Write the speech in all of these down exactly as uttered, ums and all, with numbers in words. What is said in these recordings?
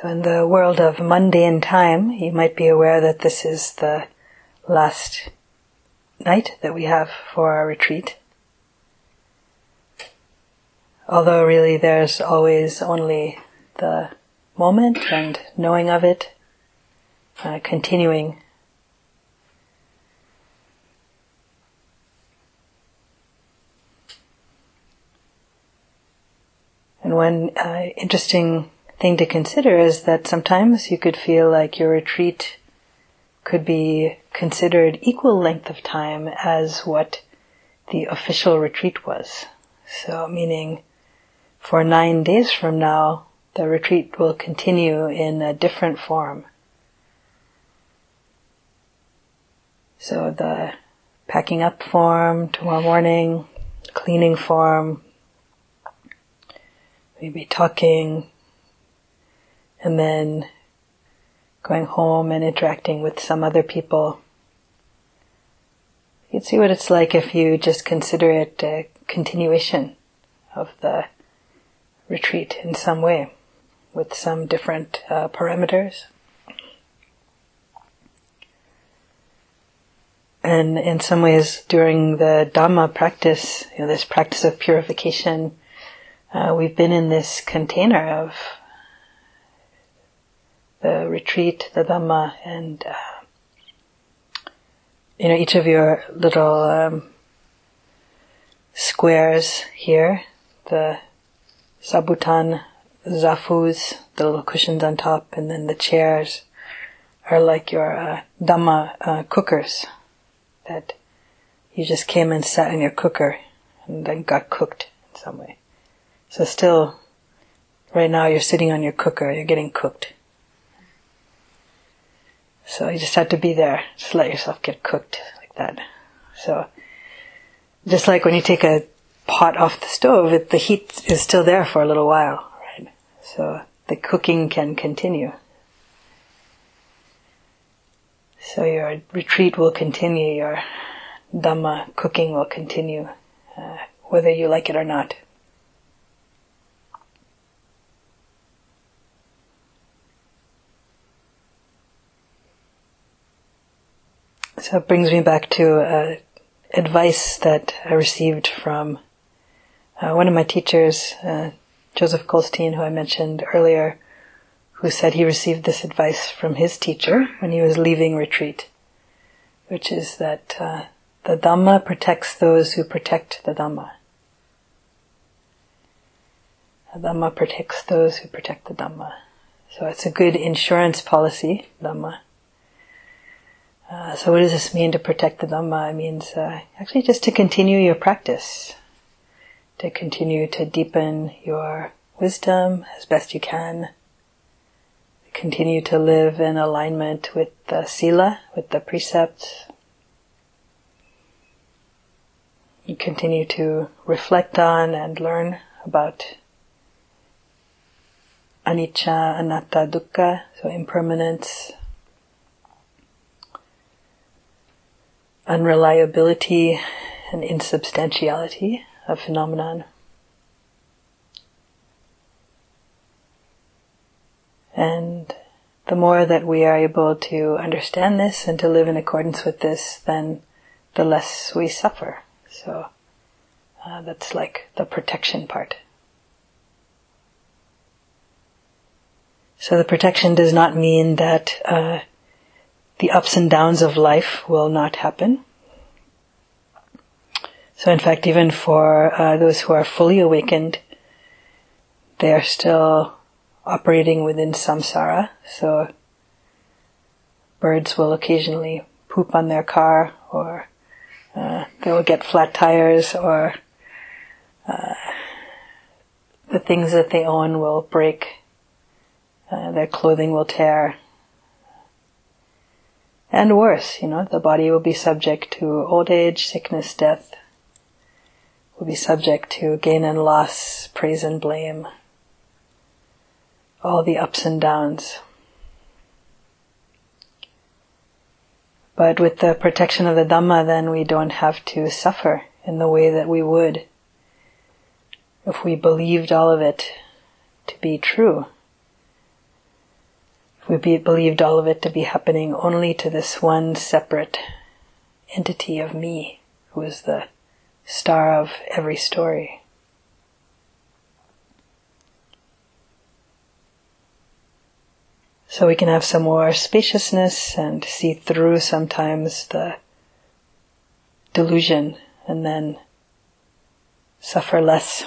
So in the world of mundane time, you might be aware that this is the last night that we have for our retreat. Although really there's always only the moment and knowing of it, uh, continuing. And one uh, interesting thing to consider is that sometimes you could feel like your retreat could be considered equal length of time as what the official retreat was. So meaning for nine days from now, the retreat will continue in a different form. So the packing up form tomorrow morning, cleaning form, maybe talking, and then going home and interacting with some other people. You can see what it's like if you just consider it a continuation of the retreat in some way, with some different uh, parameters. And in some ways, during the Dhamma practice, you know, this practice of purification, uh, we've been in this container of the retreat, the Dhamma, and uh, you know, each of your little um, squares here, the sabutan, zafus, the little cushions on top, and then the chairs are like your uh, Dhamma uh, cookers that you just came and sat in your cooker and then got cooked in some way. So still, right now you're sitting on your cooker, you're getting cooked. So you just have to be there, just let yourself get cooked like that. So, just like when you take a pot off the stove, it, the heat is still there for a little while, right? So the cooking can continue. So your retreat will continue, your Dhamma cooking will continue, uh, whether you like it or not. So it brings me back to uh, advice that I received from uh, one of my teachers, uh, Joseph Goldstein, who I mentioned earlier, who said he received this advice from his teacher when he was leaving retreat, which is that uh, the Dhamma protects those who protect the Dhamma. The Dhamma protects those who protect the Dhamma. So it's a good insurance policy, Dhamma. Uh, so what does this mean to protect the Dhamma? It means uh, actually just to continue your practice, to continue to deepen your wisdom as best you can, continue to live in alignment with the sila, with the precepts. You continue to reflect on and learn about anicca, anatta, dukkha, so impermanence, unreliability and insubstantiality of phenomenon. And the more that we are able to understand this and to live in accordance with this, then the less we suffer. So uh, that's like the protection part. So the protection does not mean that uh, the ups and downs of life will not happen. So in fact, even for uh, those who are fully awakened, they are still operating within samsara. So birds will occasionally poop on their car, or uh, they will get flat tires, or uh, the things that they own will break, uh, their clothing will tear. And worse, you know, the body will be subject to old age, sickness, death, will be subject to gain and loss, praise and blame, all the ups and downs. But with the protection of the Dhamma, then we don't have to suffer in the way that we would if we believed all of it to be true. if we be, believed all of it to be happening only to this one separate entity of me, who is the star of every story. So we can have some more spaciousness and see through sometimes the delusion and then suffer less.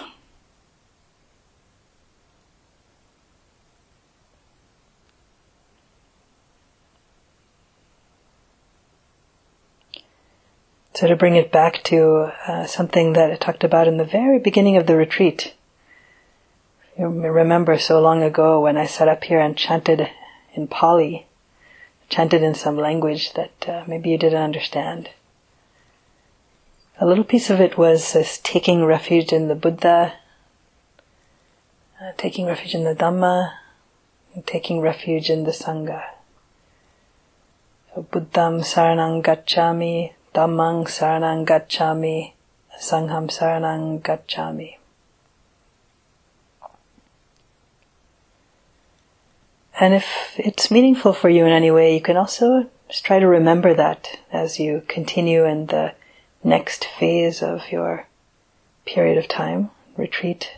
So to bring it back to uh, something that I talked about in the very beginning of the retreat. You remember so long ago when I sat up here and chanted in Pali, chanted in some language that uh, maybe you didn't understand. A little piece of it was this taking refuge in the Buddha, uh, taking refuge in the Dhamma, and taking refuge in the Sangha. So Buddham saranang gacchami, Dhammang saranang gacchami, Sangham saranang gacchami. And if it's meaningful for you in any way, you can also just try to remember that as you continue in the next phase of your period of time, retreat.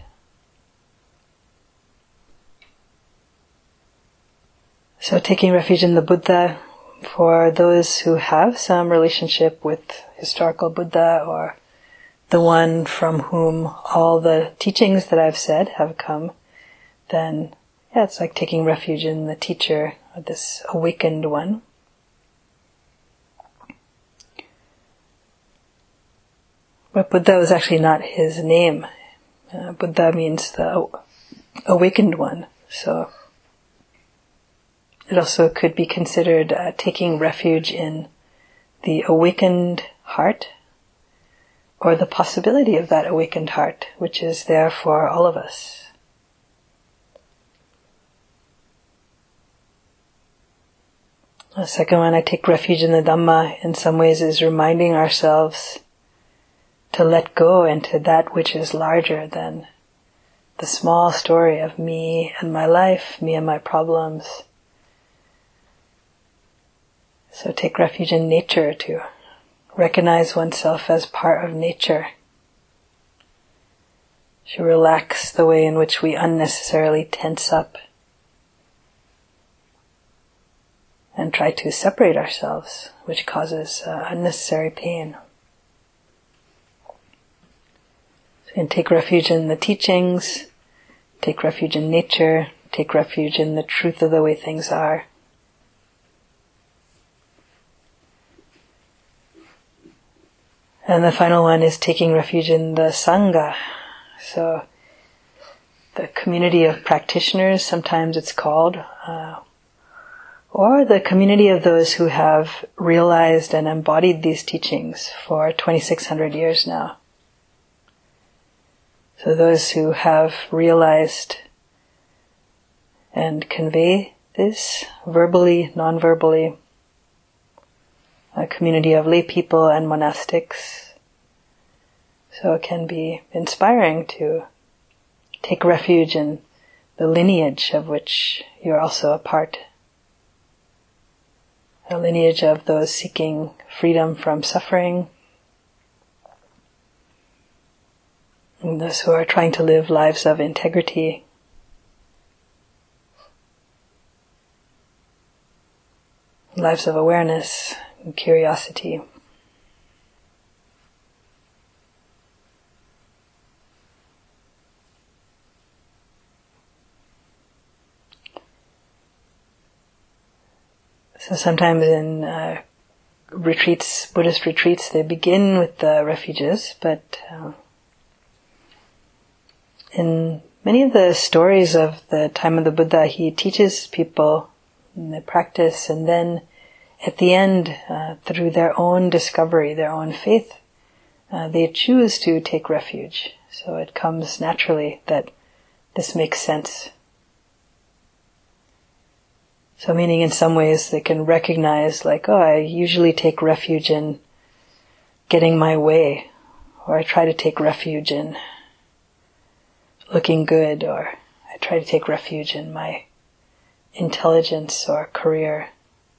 So taking refuge in the Buddha, for those who have some relationship with historical Buddha or the one from whom all the teachings that I've said have come, then yeah, it's like taking refuge in the teacher, or this awakened one. But Buddha was actually not his name. Uh, Buddha means the awakened one. So it also could be considered uh, taking refuge in the awakened heart, or the possibility of that awakened heart, which is there for all of us. The second one, I take refuge in the Dhamma, in some ways is reminding ourselves to let go into that which is larger than the small story of me and my life, me and my problems. So take refuge in nature, to recognize oneself as part of nature. To relax the way in which we unnecessarily tense up and try to separate ourselves, which causes uh, unnecessary pain. So you can take refuge in the teachings, take refuge in nature, take refuge in the truth of the way things are. And the final one is taking refuge in the Sangha. So the community of practitioners, sometimes it's called, uh, or the community of those who have realized and embodied these teachings for twenty-six hundred years now. So those who have realized and convey this verbally, non-verbally, a community of lay people and monastics. So it can be inspiring to take refuge in the lineage of which you're also a part. A lineage of those seeking freedom from suffering, and those who are trying to live lives of integrity, lives of awareness and curiosity. So sometimes in uh, retreats, Buddhist retreats, they begin with the refuges, but uh, in many of the stories of the time of the Buddha, he teaches people in the practice, and then at the end, uh, through their own discovery, their own faith, uh, they choose to take refuge. So it comes naturally that this makes sense. So meaning in some ways they can recognize, like, oh, I usually take refuge in getting my way, or I try to take refuge in looking good, or I try to take refuge in my intelligence or career.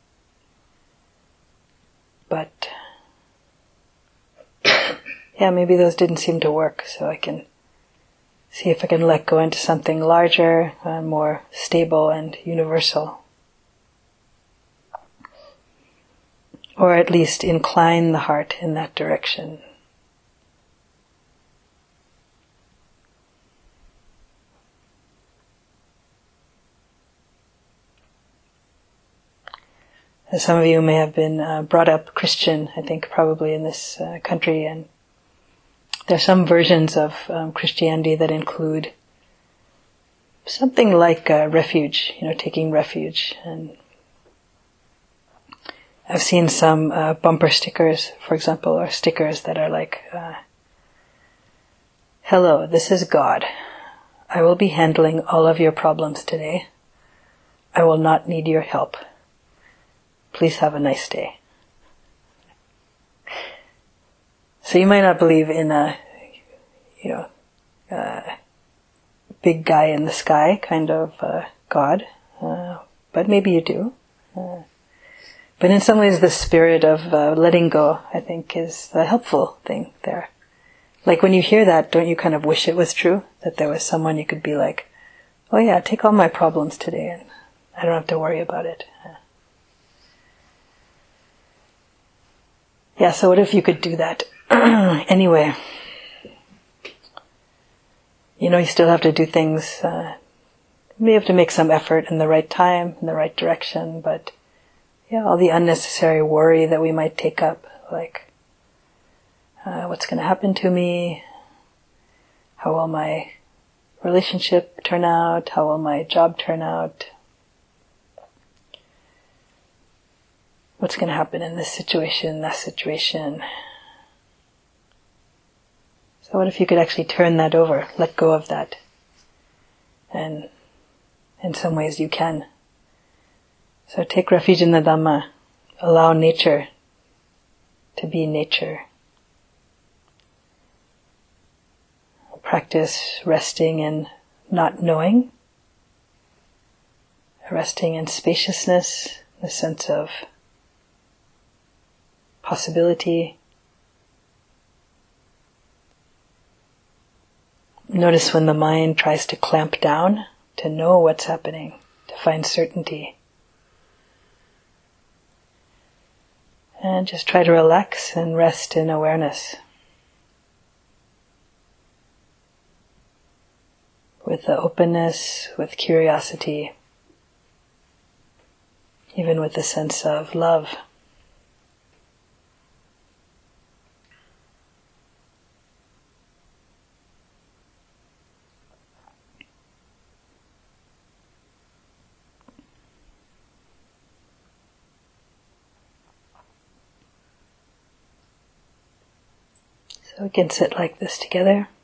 But yeah, maybe those didn't seem to work, so I can see if I can let go into something larger and more stable and universal. Or at least incline the heart in that direction. As some of you may have been uh, brought up Christian, I think probably in this uh, country, and there are some versions of um, Christianity that include something like uh, refuge, you know, taking refuge. And I've seen some uh, bumper stickers, for example, or stickers that are like, uh, "Hello, this is God. I will be handling all of your problems today. I will not need your help. Please have a nice day." So you might not believe in a, you know, uh, big guy in the sky kind of uh, God, uh, but maybe you do. Uh, but in some ways the spirit of uh, letting go, I think, is the helpful thing there. Like when you hear that, don't you kind of wish it was true? That there was someone you could be like, "Oh yeah, take all my problems today and I don't have to worry about it." Uh, yeah, so what if you could do that? Anyway, you know, you still have to do things, uh, you have to make some effort in the right time, in the right direction, but yeah, all the unnecessary worry that we might take up, like, uh, what's going to happen to me? How will my relationship turn out? How will my job turn out? What's going to happen in this situation, that situation? So what if you could actually turn that over, let go of that? And in some ways you can. So take refuge in the Dhamma. Allow nature to be nature. Practice resting in not knowing. Resting in spaciousness, the sense of possibility. Notice when the mind tries to clamp down, to know what's happening, to find certainty. And just try to relax and rest in awareness. With the openness, with curiosity, even with the sense of love. So we can sit like this together.